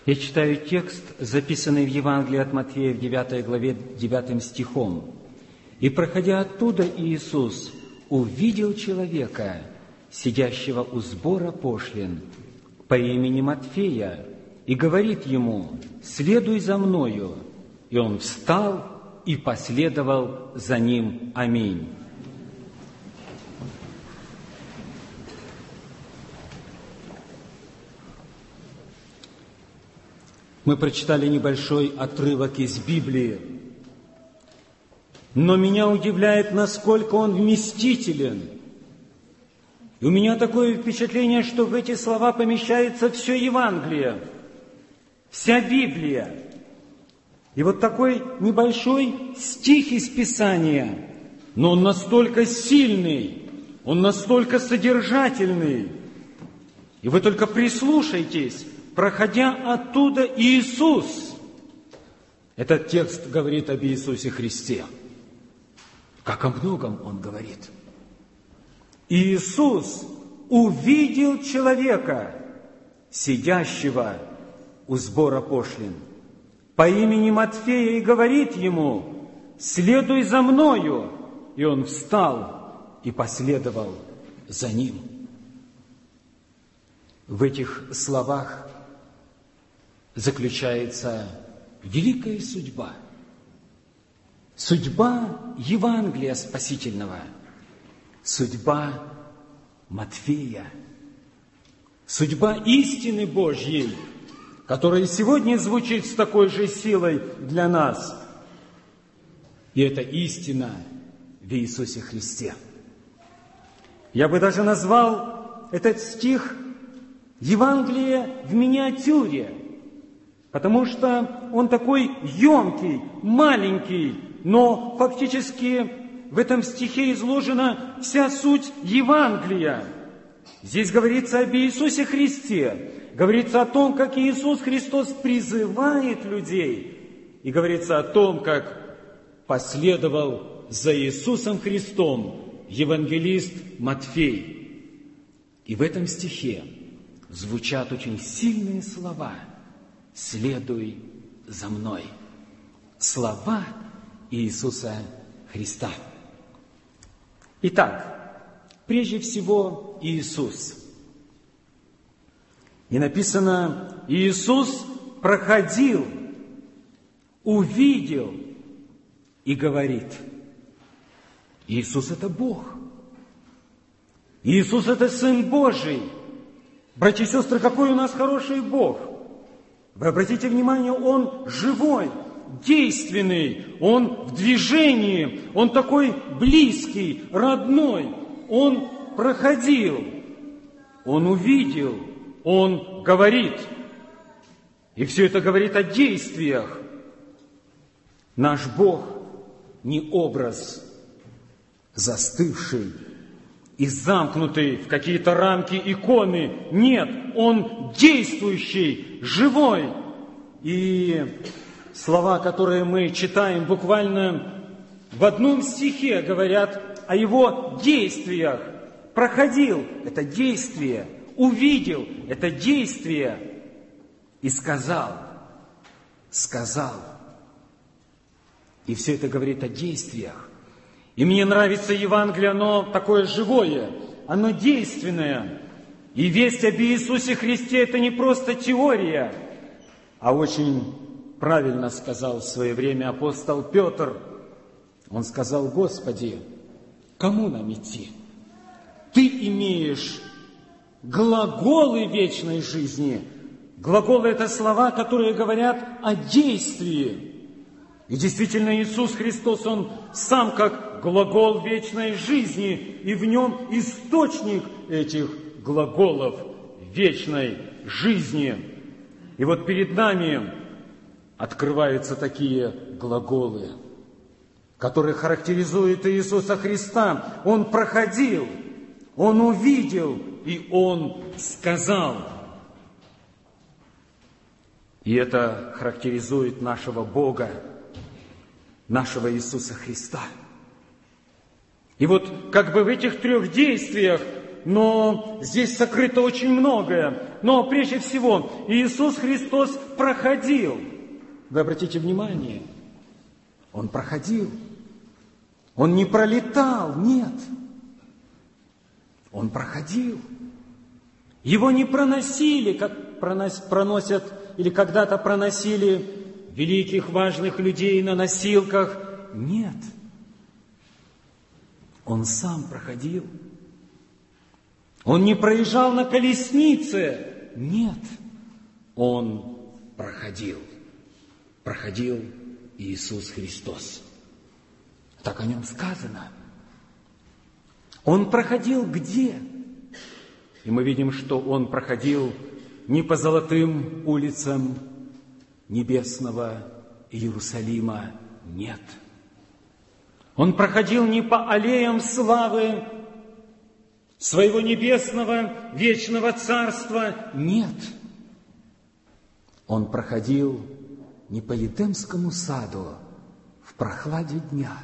Я читаю текст, записанный в Евангелии от Матфея в 9 главе 9 стихом. «И, проходя оттуда, Иисус увидел человека, сидящего у сбора пошлин, по имени Матфея, и говорит ему: „Следуй за мною“. И он встал и последовал за ним. Аминь». Мы прочитали небольшой отрывок из Библии, но меня удивляет, насколько он вместителен. И у меня такое впечатление, что в эти слова помещается все Евангелие, вся Библия. И вот такой небольшой стих из Писания, но он настолько сильный, он настолько содержательный. И вы только прислушайтесь. Проходя оттуда, Иисус. Этот текст говорит об Иисусе Христе. Как о многом он говорит. Иисус увидел человека, сидящего у сбора пошлин, по имени Матфея, и говорит ему: «Следуй за мною». И он встал и последовал за ним. В этих словах заключается великая судьба. Судьба Евангелия спасительного. Судьба Матфея. Судьба истины Божьей, которая сегодня звучит с такой же силой для нас. И это истина в Иисусе Христе. Я бы даже назвал этот стих «Евангелие в миниатюре», потому что он такой емкий, маленький, но фактически в этом стихе изложена вся суть Евангелия. Здесь говорится об Иисусе Христе, говорится о том, как Иисус Христос призывает людей, и говорится о том, как последовал за Иисусом Христом евангелист Матфей. И в этом стихе звучат очень сильные слова: «Следуй за мной». Слова Иисуса Христа. Итак, прежде всего Иисус. И написано: Иисус проходил, увидел и говорит. Иисус – это Бог. Иисус – это Сын Божий. Братья и сестры, какой у нас хороший Бог! Вы обратите внимание, Он живой, действенный, Он в движении, Он такой близкий, родной. Он проходил, Он увидел, Он говорит. И все это говорит о действиях. Наш Бог не образ застывший и замкнутый в какие-то рамки иконы. Нет, Он действующий, живой. И слова, которые мы читаем буквально в одном стихе, говорят о Его действиях. Проходил – это действие. Увидел – это действие. И сказал. И все это говорит о действиях. И мне нравится Евангелие, оно такое живое, оно действенное. И весть об Иисусе Христе – это не просто теория, а очень правильно сказал в свое время апостол Петр. Он сказал: «Господи, кому нам идти? Ты имеешь глаголы вечной жизни». Глаголы – это слова, которые говорят о действии. И действительно, Иисус Христос, Он сам как глагол вечной жизни, и в Нем источник этих глаголов вечной жизни. И вот перед нами открываются такие глаголы, которые характеризуют Иисуса Христа. Он проходил, Он увидел, и Он сказал. И это характеризует нашего Бога, нашего Иисуса Христа. И вот как бы в этих трех действиях но здесь сокрыто очень многое. Но прежде всего, Иисус Христос проходил. Вы обратите внимание, Он проходил. Он не пролетал, нет. Он проходил. Его не проносили, как проносят или когда-то проносили великих, важных людей на носилках. Нет. Он сам проходил. Он не проезжал на колеснице. Нет. Он проходил. Проходил Иисус Христос. Так о нем сказано. Он проходил где? И мы видим, что он проходил не по золотым улицам небесного Иерусалима, нет. Он проходил не по аллеям славы своего небесного вечного царства, нет. Он проходил не по Едемскому саду в прохладе дня.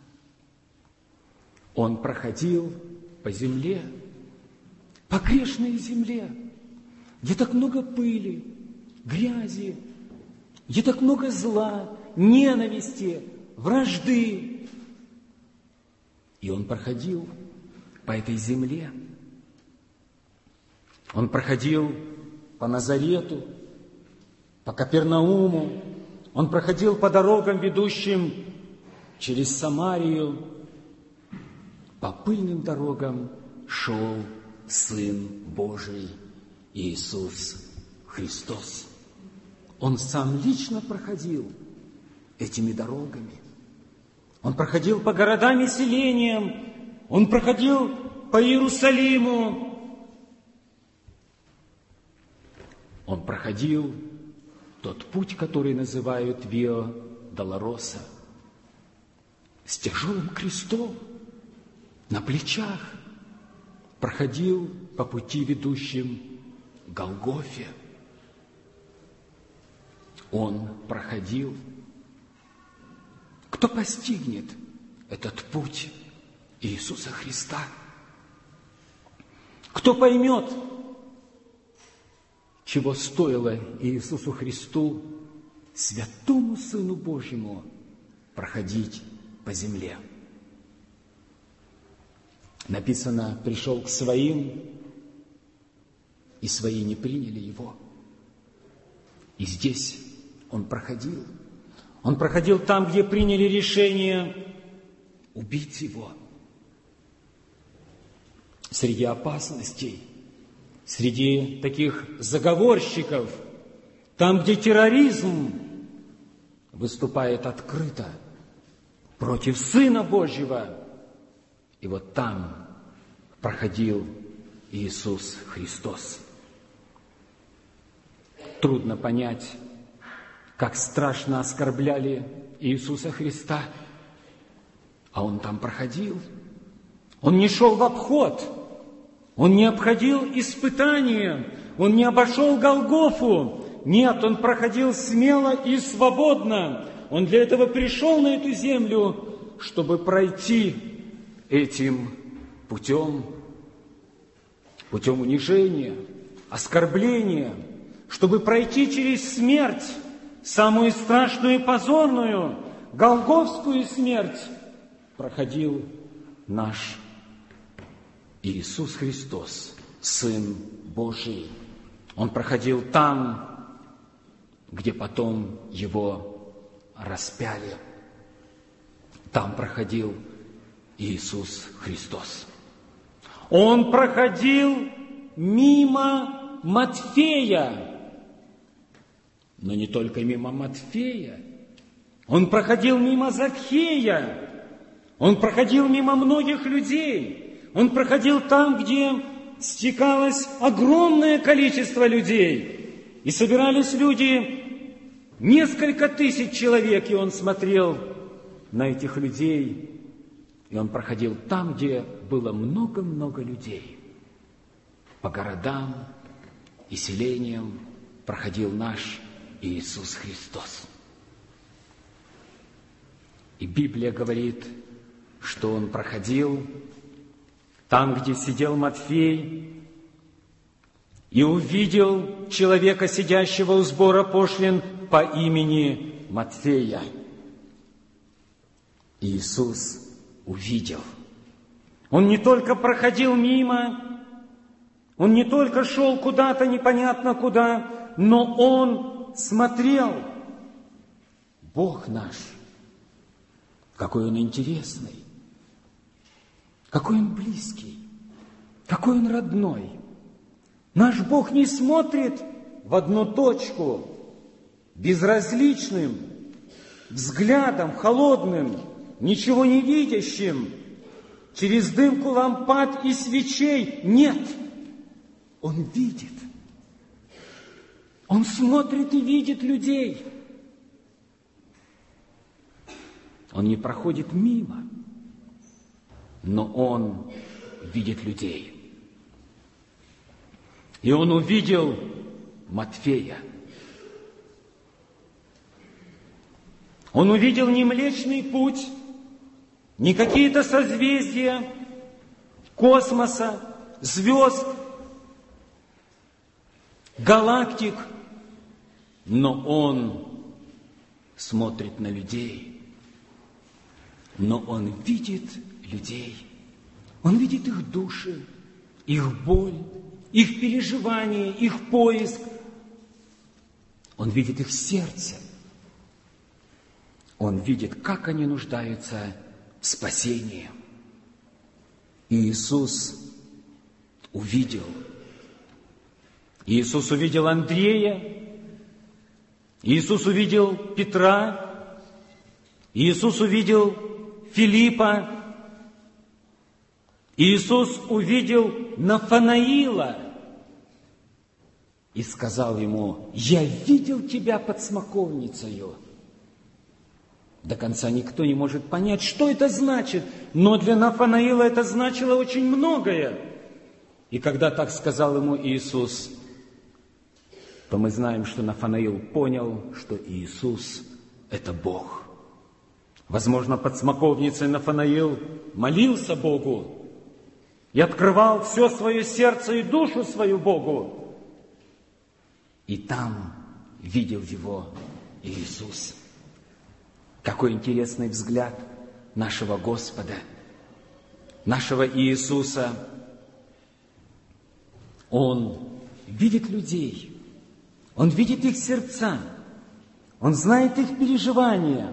Он проходил по земле, по грешной земле, где так много пыли, грязи, где так много зла, ненависти, вражды. И он проходил по этой земле. Он проходил по Назарету, по Капернауму. Он проходил по дорогам, ведущим через Самарию. По пыльным дорогам шел Сын Божий Иисус Христос. Он сам лично проходил этими дорогами. Он проходил по городам и селениям. Он проходил по Иерусалиму. Он проходил тот путь, который называют Виа Долороса, с тяжелым крестом на плечах. Проходил по пути, ведущим к Голгофе. Он проходил. Кто постигнет этот путь Иисуса Христа? Кто поймет, чего стоило Иисусу Христу, святому Сыну Божьему, проходить по земле? Написано, пришел к своим, и свои не приняли его. И здесь он проходил. Он проходил там, где приняли решение убить его. Среди опасностей, среди таких заговорщиков, там, где терроризм выступает открыто против Сына Божьего. И вот там проходил Иисус Христос. Трудно понять, как страшно оскорбляли Иисуса Христа. А Он там проходил. Он не шел в обход. Он не обходил испытания. Он не обошел Голгофу. Нет, Он проходил смело и свободно. Он для этого пришел на эту землю, чтобы пройти этим путем унижения, оскорбления, чтобы пройти через смерть, самую страшную и позорную, голгофскую смерть, проходил наш Иисус Христос, Сын Божий. Он проходил там, где потом Его распяли. Там проходил Иисус Христос. Он проходил мимо Матфея, но не только мимо Матфея. Он проходил мимо Закхея. Он проходил мимо многих людей. Он проходил там, где стекалось огромное количество людей. И собирались люди, несколько тысяч человек, и он смотрел на этих людей. И он проходил там, где было много-много людей. По городам и селениям проходил наш Иисус Христос. И Библия говорит, что Он проходил там, где сидел Матфей, и увидел человека, сидящего у сбора пошлин по имени Матфея. Иисус увидел. Он не только проходил мимо, он не только шел куда-то непонятно куда, но он смотрел. Бог наш, какой Он интересный, какой Он близкий, какой Он родной. Наш Бог не смотрит в одну точку безразличным взглядом, холодным, ничего не видящим, через дымку лампад и свечей. Нет, Он видит. Он смотрит и видит людей. Он не проходит мимо, но Он видит людей. И Он увидел Матфея. Он увидел не Млечный Путь, не какие-то созвездия космоса, звезд, галактик, но Он смотрит на людей, но Он видит людей, Он видит их души, их боль, их переживания, их поиск, Он видит их сердце, Он видит, как они нуждаются в спасении. И Иисус увидел. Иисус увидел Андрея, Иисус увидел Петра, Иисус увидел Филиппа, Иисус увидел Нафанаила и сказал ему: «Я видел тебя под смоковницею». До конца никто не может понять, что это значит, но для Нафанаила это значило очень многое. И когда так сказал ему Иисус, то мы знаем, что Нафанаил понял, что Иисус – это Бог. Возможно, под смоковницей Нафанаил молился Богу и открывал все свое сердце и душу свою Богу. И там видел его Иисус. Какой интересный взгляд нашего Господа, нашего Иисуса. Он видит людей, Он видит их сердца, Он знает их переживания.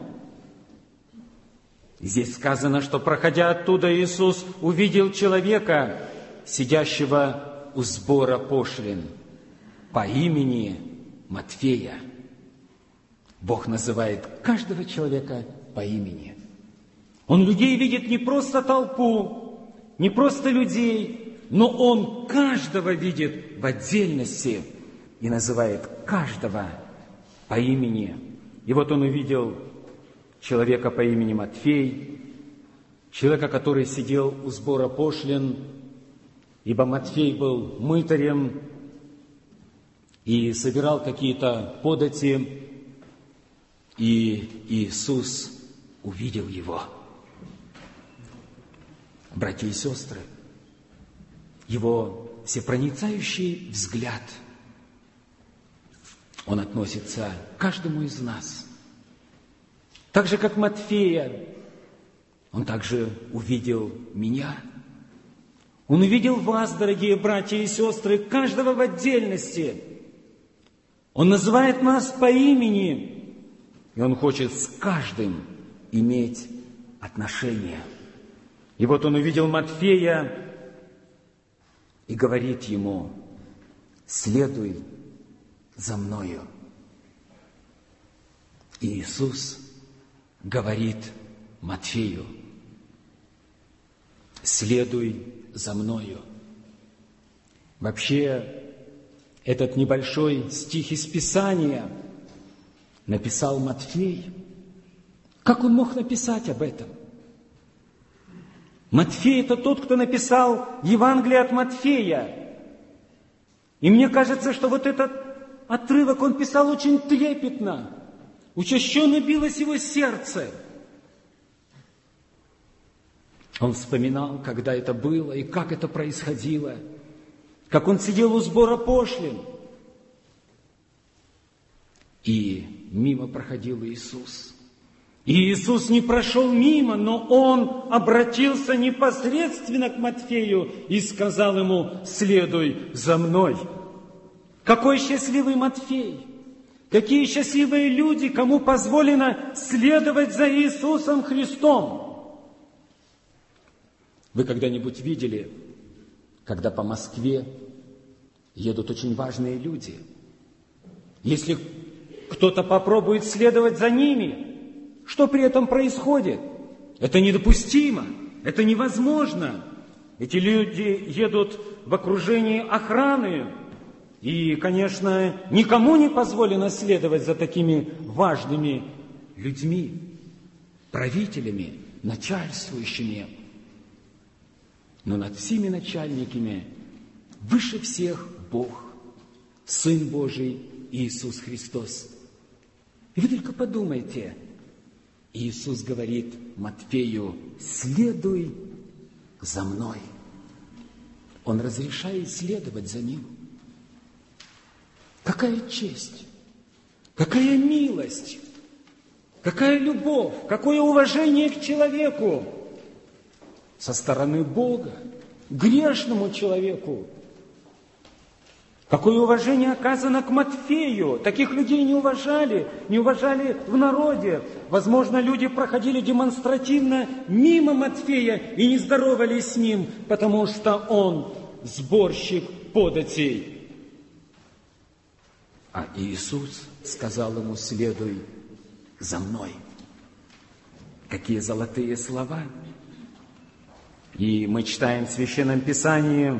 Здесь сказано, что, проходя оттуда, Иисус увидел человека, сидящего у сбора пошлин, по имени Матфея. Бог называет каждого человека по имени. Он людей видит не просто толпу, не просто людей, но Он каждого видит в отдельности и называет каждого по имени. И вот Он увидел человека по имени Матфей, человека, который сидел у сбора пошлин, ибо Матфей был мытарем и собирал какие-то подати, и Иисус увидел его. Братья и сестры, Его всепроницающий взгляд, Он относится к каждому из нас. Так же, как Матфея, Он также увидел меня. Он увидел вас, дорогие братья и сестры, каждого в отдельности. Он называет нас по имени, и Он хочет с каждым иметь отношения. И вот Он увидел Матфея и говорит ему: «Следуй за мною». И Иисус говорит Матфею: «Следуй за мною». Вообще, этот небольшой стих из Писания написал Матфей. Как он мог написать об этом? Матфей – это тот, кто написал Евангелие от Матфея. И мне кажется, что вот этот отрывок он писал очень трепетно. Учащенно билось его сердце. Он вспоминал, когда это было и как это происходило, как он сидел у сбора пошлин, и мимо проходил Иисус. И Иисус не прошел мимо, но Он обратился непосредственно к Матфею и сказал ему: «Следуй за мной». Какой счастливый Матфей! Какие счастливые люди, кому позволено следовать за Иисусом Христом! Вы когда-нибудь видели, когда по Москве едут очень важные люди? Если кто-то попробует следовать за ними, что при этом происходит? Это недопустимо, это невозможно. Эти люди едут в окружении охраны, и, конечно, никому не позволено следовать за такими важными людьми, правителями, начальствующими. Но над всеми начальниками выше всех Бог, Сын Божий Иисус Христос. И вы только подумайте, Иисус говорит Матфею: «Следуй за мной». Он разрешает следовать за Ним. Какая честь, какая милость, какая любовь, какое уважение к человеку со стороны Бога, грешному человеку. Какое уважение оказано к Матфею. Таких людей не уважали в народе. Возможно, люди проходили демонстративно мимо Матфея и не здоровались с ним, потому что он сборщик податей. А Иисус сказал ему: «Следуй за мной». Какие золотые слова! И мы читаем в Священном Писании,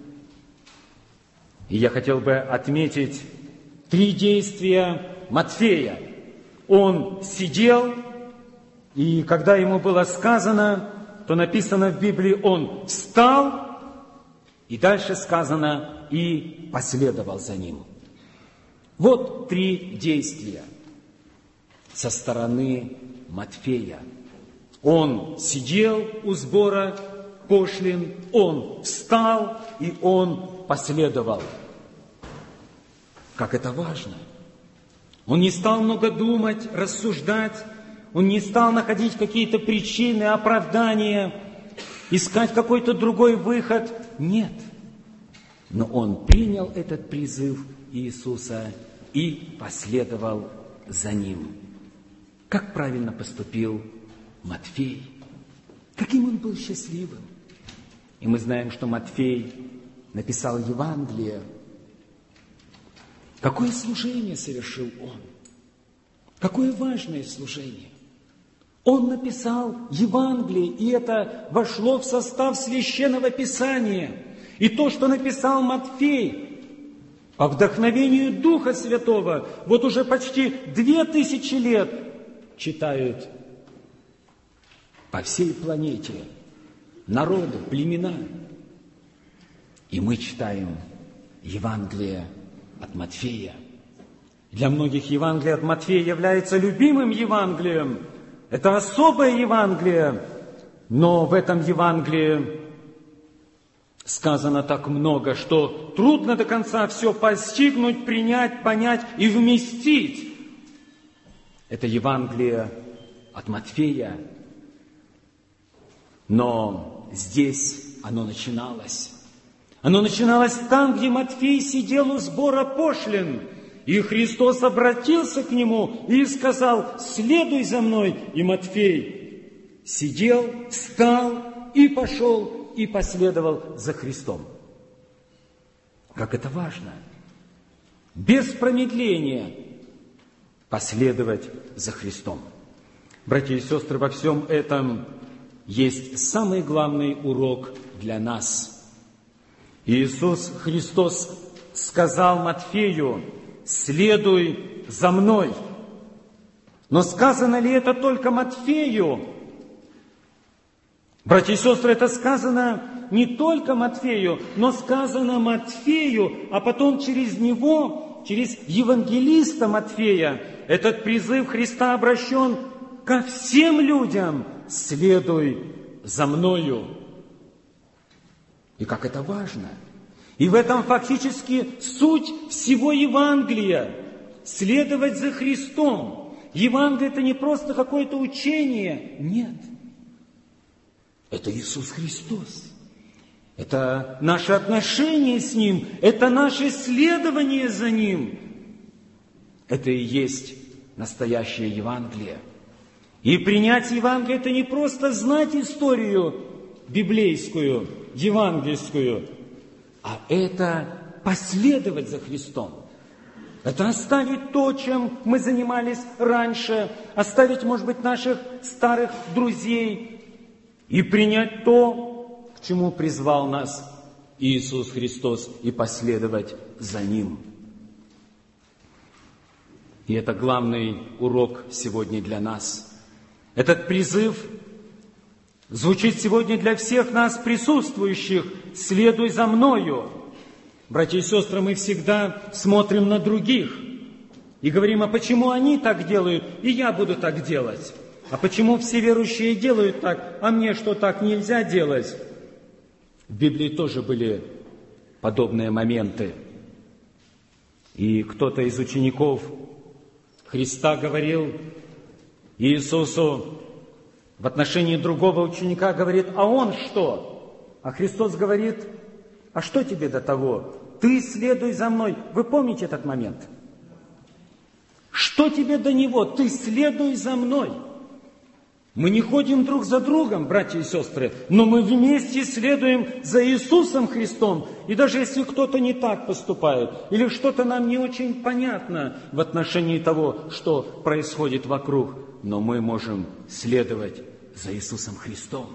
и я хотел бы отметить 3 действия Матфея. Он сидел, и когда ему было сказано, то написано в Библии: он встал, и дальше сказано: и последовал за ним. Вот 3 действия со стороны Матфея. Он сидел у сбора пошлин, он встал, и он последовал. Как это важно! Он не стал много думать, рассуждать, он не стал находить какие-то причины, оправдания, искать какой-то другой выход. Нет. Но он принял этот призыв Иисуса и последовал за Ним. Как правильно поступил Матфей? Каким он был счастливым! И мы знаем, что Матфей написал Евангелие. Какое служение совершил он! Какое важное служение! Он написал Евангелие, и это вошло в состав Священного Писания. И то, что написал Матфей, по вдохновению Духа Святого, вот уже почти 2000 лет читают по всей планете народы, племена. И мы читаем Евангелие от Матфея. Для многих Евангелие от Матфея является любимым Евангелием. Это особое Евангелие, но в этом Евангелии сказано так много, что трудно до конца все постигнуть, принять, понять и вместить. Это Евангелие от Матфея, но здесь оно начиналось. Оно начиналось там, где Матфей сидел у сбора пошлин, и Христос обратился к нему и сказал: «Следуй за мной». И Матфей сидел, встал и пошел, и последовал за Христом. Как это важно! Без промедления последовать за Христом. Братья и сестры, во всем этом есть самый главный урок для нас. Иисус Христос сказал Матфею: «Следуй за мной». Но сказано ли это только Матфею? Братья и сестры, это сказано не только Матфею, но сказано Матфею, а потом через него, через евангелиста Матфея, этот призыв Христа обращен ко всем людям: «Следуй за мною». И как это важно! И в этом фактически суть всего Евангелия – следовать за Христом. Евангелие – это не просто какое-то учение, нет. Это Иисус Христос. Это наше отношение с Ним, это наше следование за Ним. Это и есть настоящее Евангелие. И принять Евангелие – это не просто знать историю библейскую, евангельскую, а это последовать за Христом. Это оставить то, чем мы занимались раньше, оставить, может быть, наших старых друзей и принять то, к чему призвал нас Иисус Христос, и последовать за Ним. И это главный урок сегодня для нас. Этот призыв звучит сегодня для всех нас присутствующих: «Следуй за мною». Братья и сестры, мы всегда смотрим на других и говорим: а почему они так делают, и я буду так делать? А почему все верующие делают так, а мне что, так нельзя делать? В Библии тоже были подобные моменты. И кто-то из учеников Христа говорил Иисусу в отношении другого ученика, говорит: а он что? А Христос говорит: а что тебе до того? Ты следуй за мной. Вы помните этот момент? Что тебе до него? Ты следуй за мной. Мы не ходим друг за другом, братья и сестры, но мы вместе следуем за Иисусом Христом. И даже если кто-то не так поступает, или что-то нам не очень понятно в отношении того, что происходит вокруг, но мы можем следовать за Иисусом Христом.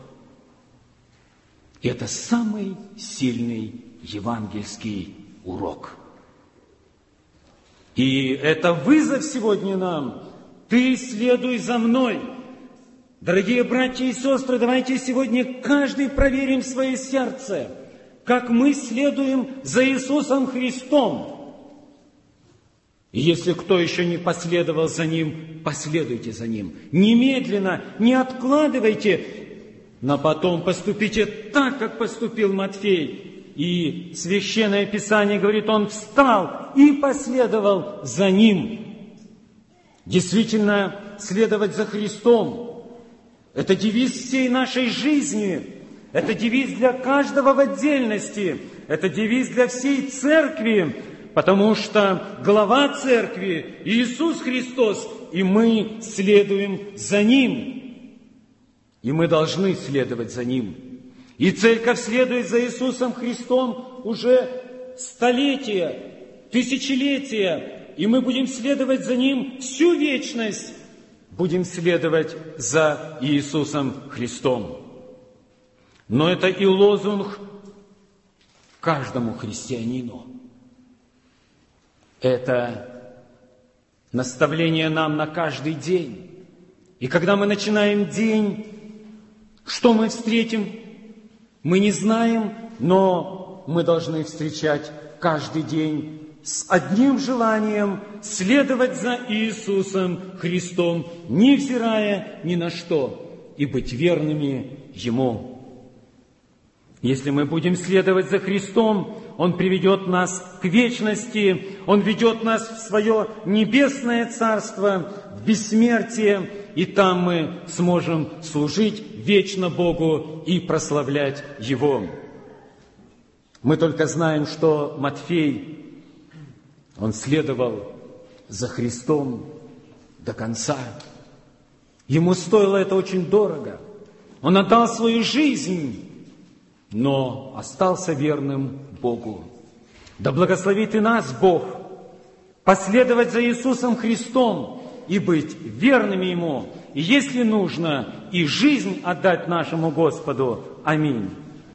И это самый сильный евангельский урок. И это вызов сегодня нам. Ты следуй за мной. Дорогие братья и сестры, давайте сегодня каждый проверим свое сердце, как мы следуем за Иисусом Христом. И если кто еще не последовал за Ним, последуйте за Ним. Немедленно, не откладывайте, но потом поступите так, как поступил Матфей. И Священное Писание говорит: он встал и последовал за Ним. Действительно, следовать за Христом – это девиз всей нашей жизни, это девиз для каждого в отдельности, это девиз для всей церкви, потому что глава церкви – Иисус Христос, и мы следуем за Ним. И мы должны следовать за Ним. И церковь следует за Иисусом Христом уже столетия, тысячелетия, и мы будем следовать за Ним всю вечность. Будем следовать за Иисусом Христом. Но это и лозунг каждому христианину. Это наставление нам на каждый день. И когда мы начинаем день, что мы встретим, мы не знаем, но мы должны встречать каждый день с одним желанием следовать за Иисусом Христом, невзирая ни на что, и быть верными Ему. Если мы будем следовать за Христом, Он приведет нас к вечности, Он ведет нас в свое небесное царство, в бессмертие, и там мы сможем служить вечно Богу и прославлять Его. Мы только знаем, что Матфей, он следовал за Христом до конца. Ему стоило это очень дорого. Он отдал свою жизнь, но остался верным Богу. Да благословит и нас Бог последовать за Иисусом Христом и быть верными Ему, и если нужно, и жизнь отдать нашему Господу. Аминь.